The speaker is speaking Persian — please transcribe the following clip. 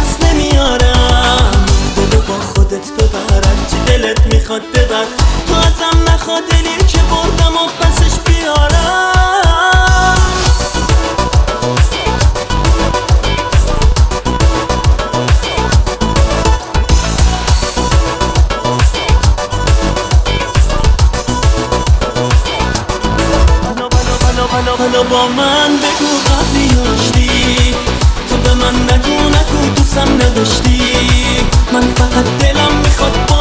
دست نمیارم دلو با خودت ببر چی دلت میخواد ببر تو ازم نخواد دلی که بردم و پسش بیارم حالا با من بگو قبلی داشتی تو به من نگو دوستم نداشتی من فقط دلم میخواد